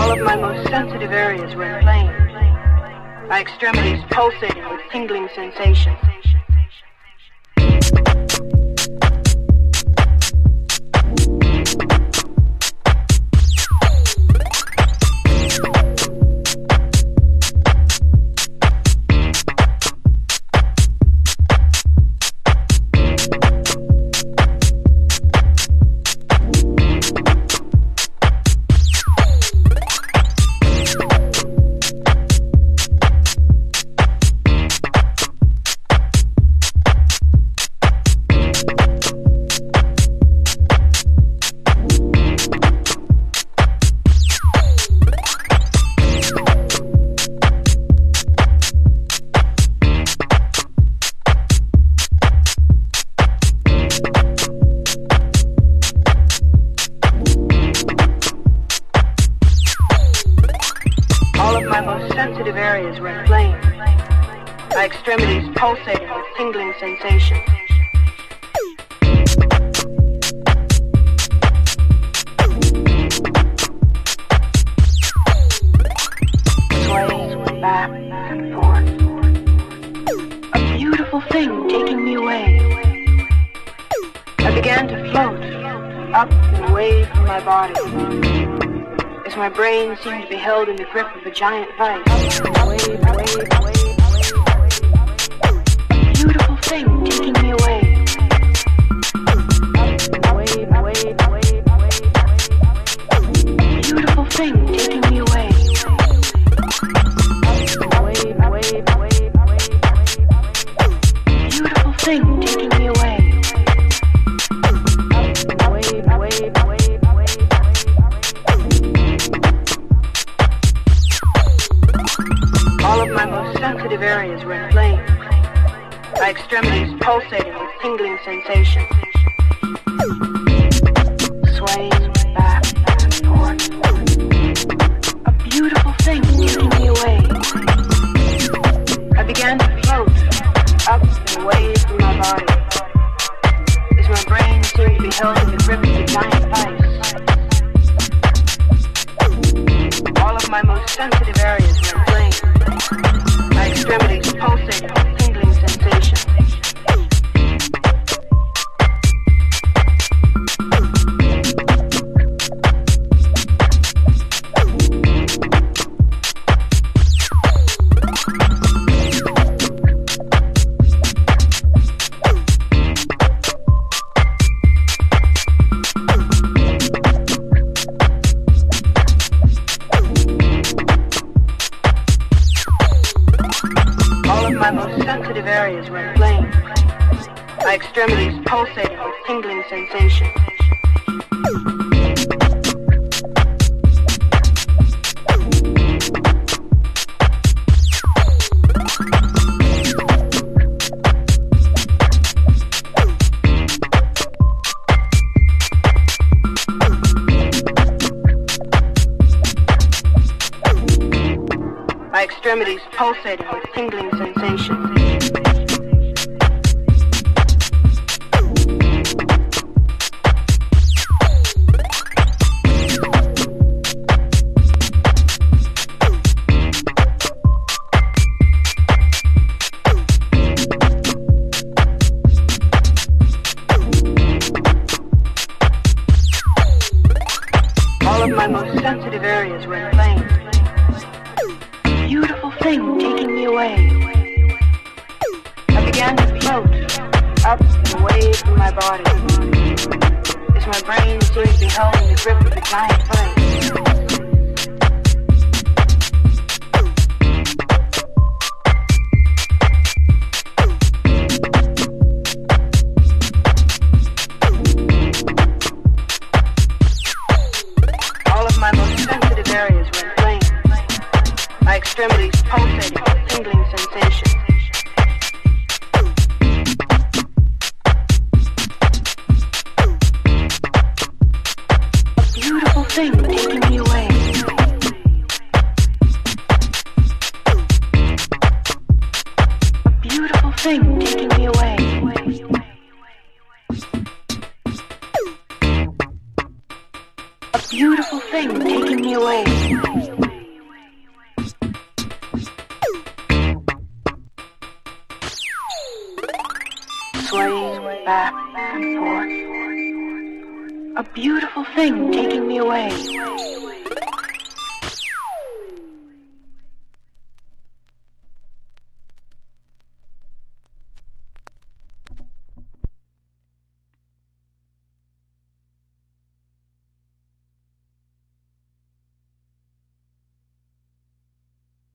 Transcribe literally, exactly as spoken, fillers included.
All of my most sensitive areas were inflamed, my extremities pulsating with tingling sensation. Sensitive areas were inflamed, my extremities pulsating with tingling sensation. Swaying back and forth, a beautiful thing taking me away. I began to float up and away from my body, as my brain seemed to be held in the grip of a giant vice. Away, away, away, a beautiful thing taking me away. Away, away, away, a beautiful thing taking me away. Away, away, away, a beautiful thing taking me away. Away, away, away. All of my most sensitive areas were inflamed, my extremities pulsating with tingling sensation. Swaying back and forth, a beautiful thing taking me away. I began to float up and away from my body, as my brain seemed to be held in the grip of a giant vice. All of my most sensitive areas were inflamed, my extremities pulsating with tingling sensation. My most sensitive areas were inflamed, my extremities pulsating with tingling sensation. My extremities pulsating with tingling sensation. All of my most sensitive areas were inflamed. Beautiful thing taking me away. I began to float up and away from my body, as my brain seemed to be held in the grip of a giant vice. All of my most sensitive areas were inflamed, my extremities pulsating with tingling sensation. A beautiful thing taking me away. A beautiful thing taking me away. A beautiful thing taking me away. A beautiful thing taking me away.